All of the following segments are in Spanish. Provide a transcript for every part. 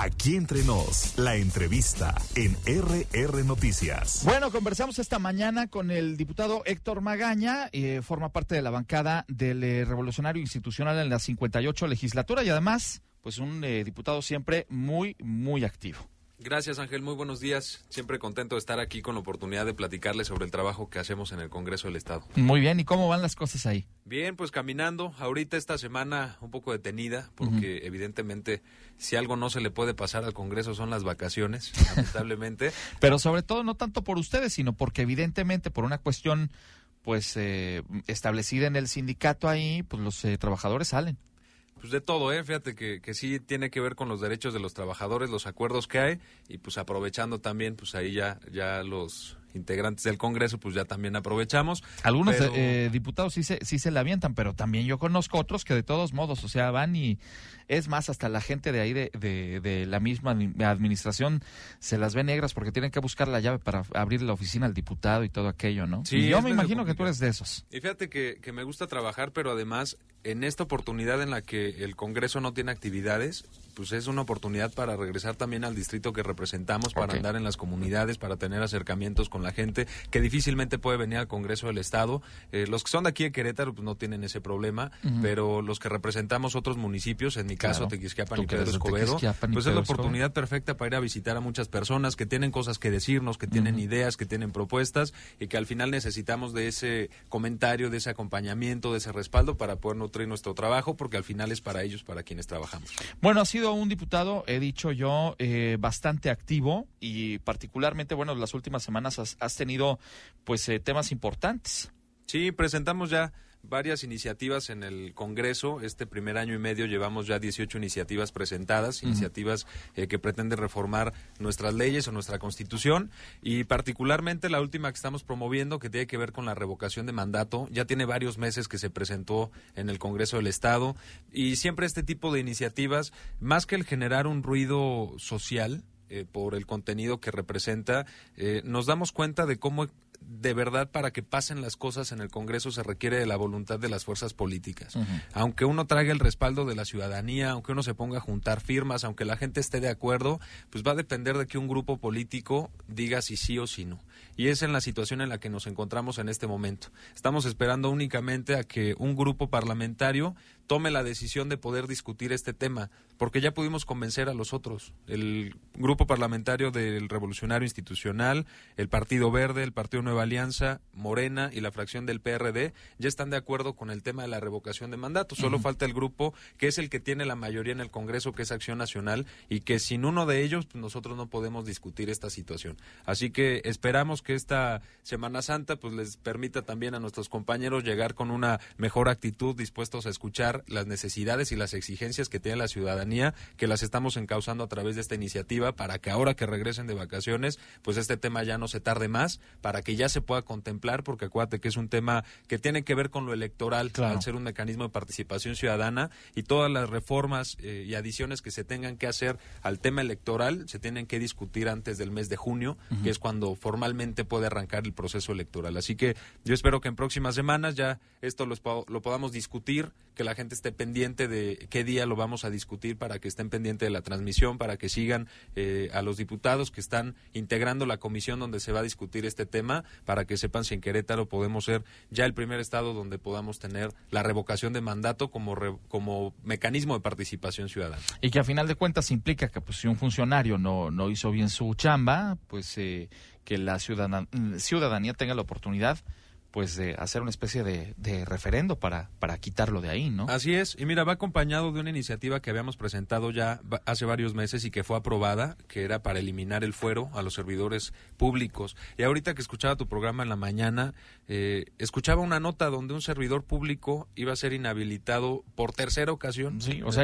Aquí entre nos, la entrevista en RR Noticias. Bueno, conversamos esta mañana con el diputado Héctor Magaña, forma parte de la bancada del Revolucionario Institucional en la 58 legislatura y además, pues un diputado siempre muy, muy activo. Gracias, Ángel. Muy buenos días. Siempre contento de estar aquí con la oportunidad de platicarles sobre el trabajo que hacemos en el Congreso del Estado. Muy bien. ¿Y cómo van las cosas ahí? Bien, pues caminando. Ahorita esta semana un poco detenida porque evidentemente si algo no se le puede pasar al Congreso son las vacaciones, lamentablemente. Pero sobre todo no tanto por ustedes, sino porque evidentemente por una cuestión pues establecida en el sindicato ahí, pues los trabajadores salen. Pues de todo, fíjate que sí tiene que ver con los derechos de los trabajadores, los acuerdos que hay, y pues aprovechando también, pues ahí ya los integrantes del Congreso, pues ya también aprovechamos. Algunos diputados sí se la avientan, pero también yo conozco otros que de todos modos, o sea, van y es más, hasta la gente de ahí de la misma administración se las ve negras porque tienen que buscar la llave para abrir la oficina al diputado y todo aquello, ¿no? Sí, y yo me imagino que tú eres de esos. Y fíjate que me gusta trabajar, pero además en esta oportunidad en la que el Congreso no tiene actividades, pues es una oportunidad para regresar también al distrito que representamos, para andar en las comunidades, para tener acercamientos con la gente que difícilmente puede venir al Congreso del Estado. Los que son de aquí de Querétaro pues no tienen ese problema, pero los que representamos otros municipios, en mi caso Tequisquiapan y Pedro Escobedo, pues es la oportunidad perfecta para ir a visitar a muchas personas que tienen cosas que decirnos, que tienen ideas, que tienen propuestas y que al final necesitamos de ese comentario, de ese acompañamiento, de ese respaldo para poder nutrir nuestro trabajo, porque al final es para ellos, para quienes trabajamos. Bueno, ha sido un diputado, he dicho yo, bastante activo y particularmente, bueno, las últimas semanas has tenido pues temas importantes. Sí, presentamos ya varias iniciativas en el Congreso. Este primer año y medio llevamos ya 18 iniciativas presentadas, iniciativas que pretenden reformar nuestras leyes o nuestra Constitución, y particularmente la última que estamos promoviendo, que tiene que ver con la revocación de mandato. Ya tiene varios meses que se presentó en el Congreso del Estado, y siempre este tipo de iniciativas, más que el generar un ruido social por el contenido que representa, nos damos cuenta de cómo de verdad para que pasen las cosas en el Congreso se requiere de la voluntad de las fuerzas políticas. Aunque uno traiga el respaldo de la ciudadanía, aunque uno se ponga a juntar firmas, aunque la gente esté de acuerdo, pues va a depender de que un grupo político diga si sí o si no. Y es en la situación en la que nos encontramos en este momento. Estamos esperando únicamente a que un grupo parlamentario tome la decisión de poder discutir este tema, porque ya pudimos convencer a los otros. El grupo parlamentario del Revolucionario Institucional, el Partido Verde, el Partido Nueva Alianza, Morena y la fracción del PRD ya están de acuerdo con el tema de la revocación de mandato. Solo falta el grupo que es el que tiene la mayoría en el Congreso, que es Acción Nacional, y que sin uno de ellos pues nosotros no podemos discutir esta situación. Así que esperamos que esta Semana Santa pues les permita también a nuestros compañeros llegar con una mejor actitud, dispuestos a escuchar las necesidades y las exigencias que tiene la ciudadanía, que las estamos encauzando a través de esta iniciativa, para que ahora que regresen de vacaciones, pues este tema ya no se tarde más, para que ya se pueda contemplar, porque acuérdate que es un tema que tiene que ver con lo electoral, al ser un mecanismo de participación ciudadana, y todas las reformas y adiciones que se tengan que hacer al tema electoral se tienen que discutir antes del mes de junio, que es cuando formalmente puede arrancar el proceso electoral. Así que yo espero que en próximas semanas ya esto lo podamos discutir, que la gente esté pendiente de qué día lo vamos a discutir, para que estén pendientes de la transmisión, para que sigan a los diputados que están integrando la comisión donde se va a discutir este tema, para que sepan si en Querétaro podemos ser ya el primer estado donde podamos tener la revocación de mandato como mecanismo de participación ciudadana. Y que a final de cuentas implica que pues si un funcionario no hizo bien su chamba, pues que la ciudadanía tenga la oportunidad pues de hacer una especie de referendo para quitarlo de ahí, ¿no? Así es, y mira, va acompañado de una iniciativa que habíamos presentado ya hace varios meses y que fue aprobada, que era para eliminar el fuero a los servidores públicos. Y ahorita que escuchaba tu programa en la mañana, escuchaba una nota donde un servidor público iba a ser inhabilitado por tercera ocasión. Sí, o sea,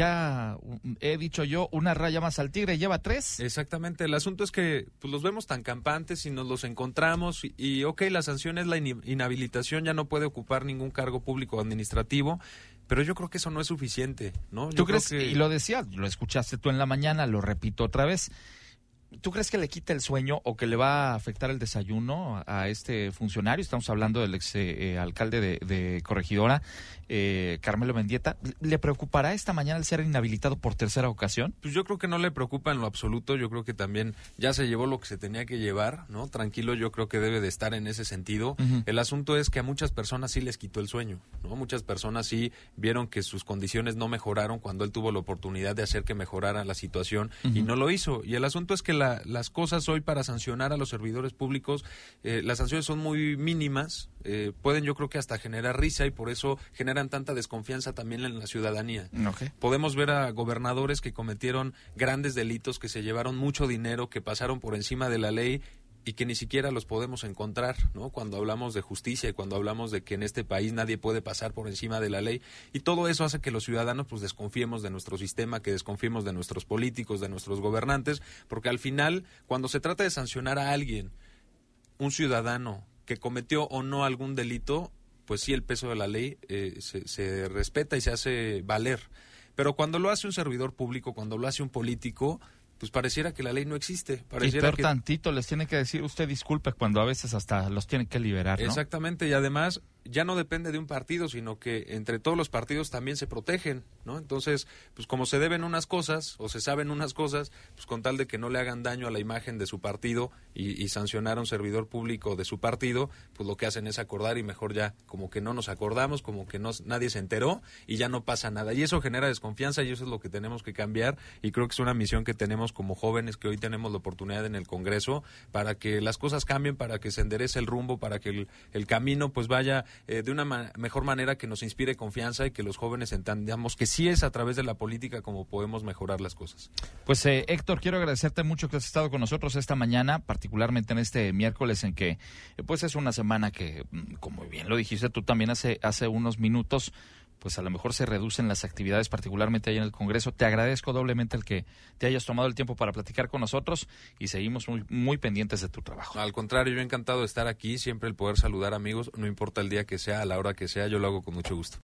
ya he dicho yo, una raya más al tigre, lleva 3. Exactamente, el asunto es que pues los vemos tan campantes y nos los encontramos y ok, la sanción es la inhabilitación, ya no puede ocupar ningún cargo público o administrativo, pero yo creo que eso no es suficiente, ¿no? ¿Tú crees? Y lo decía, lo escuchaste tú en la mañana, lo repito otra vez, ¿Tú crees que le quita el sueño o que le va a afectar el desayuno a este funcionario? Estamos hablando del ex alcalde de Corregidora, Carmelo Mendieta. ¿Le preocupará esta mañana el ser inhabilitado por tercera ocasión? Pues yo creo que no le preocupa en lo absoluto. Yo creo que también ya se llevó lo que se tenía que llevar, ¿no? Tranquilo, yo creo que debe de estar en ese sentido. Uh-huh. El asunto es que a muchas personas sí les quitó el sueño, ¿no? Muchas personas sí vieron que sus condiciones no mejoraron cuando él tuvo la oportunidad de hacer que mejorara la situación, uh-huh, y no lo hizo. Y el asunto es que las cosas hoy para sancionar a los servidores públicos, las sanciones son muy mínimas, pueden yo creo que hasta generar risa y por eso generan tanta desconfianza también en la ciudadanía. Okay. Podemos ver a gobernadores que cometieron grandes delitos, que se llevaron mucho dinero, que pasaron por encima de la ley y que ni siquiera los podemos encontrar, ¿no? Cuando hablamos de justicia y cuando hablamos de que en este país nadie puede pasar por encima de la ley, y todo eso hace que los ciudadanos pues desconfiemos de nuestro sistema, que desconfiemos de nuestros políticos, de nuestros gobernantes, porque al final, cuando se trata de sancionar a alguien, un ciudadano que cometió o no algún delito, pues sí, el peso de la ley se respeta y se hace valer. Pero cuando lo hace un servidor público, cuando lo hace un político, pues pareciera que la ley no existe. Pareciera y peor tantito, les tiene que decir usted disculpe cuando a veces hasta los tienen que liberar, ¿no? Exactamente, y además ya no depende de un partido, sino que entre todos los partidos también se protegen, ¿no? Entonces, pues como se deben unas cosas o se saben unas cosas, pues con tal de que no le hagan daño a la imagen de su partido y sancionar a un servidor público de su partido, pues lo que hacen es acordar y mejor ya como que no nos acordamos, como que nadie se enteró y ya no pasa nada. Y eso genera desconfianza y eso es lo que tenemos que cambiar y creo que es una misión que tenemos como jóvenes que hoy tenemos la oportunidad en el Congreso para que las cosas cambien, para que se enderece el rumbo, para que el camino pues vaya de una mejor manera, que nos inspire confianza y que los jóvenes entendamos que sí es a través de la política como podemos mejorar las cosas. Pues Héctor, quiero agradecerte mucho que has estado con nosotros esta mañana, particularmente en este miércoles en que pues es una semana que, como bien lo dijiste tú también hace unos minutos, pues a lo mejor se reducen las actividades, particularmente ahí en el Congreso. Te agradezco doblemente el que te hayas tomado el tiempo para platicar con nosotros y seguimos muy, muy pendientes de tu trabajo. Al contrario, yo encantado de estar aquí, siempre el poder saludar amigos, no importa el día que sea, a la hora que sea, yo lo hago con mucho gusto.